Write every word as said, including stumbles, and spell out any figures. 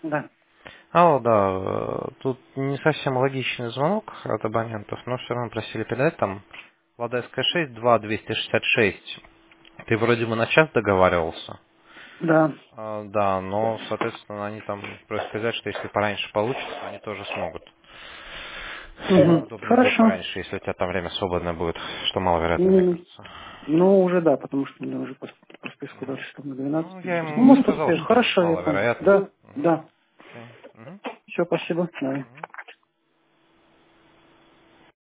Да. Алло, да, э, тут не совсем логичный звонок от абонентов, но все равно просили передать там Ладайская шесть, два двести шестьдесят шесть. Ты вроде бы на час договаривался. Да. А, да, но, соответственно, они там просят сказать, что если пораньше получится, они тоже смогут. Угу. Удобнее будет Хорошо. пораньше, если у тебя там время свободное будет, что маловероятно, мне М, кажется. Ну, уже да, потому что мне уже по, по списку дальше там на Ну, двенадцать. я То есть, ну, ему может, сказал, успею. что Хорошо, я понял. маловероятно. Да, Угу. да. Окей. Угу. Все, спасибо. Да. Угу.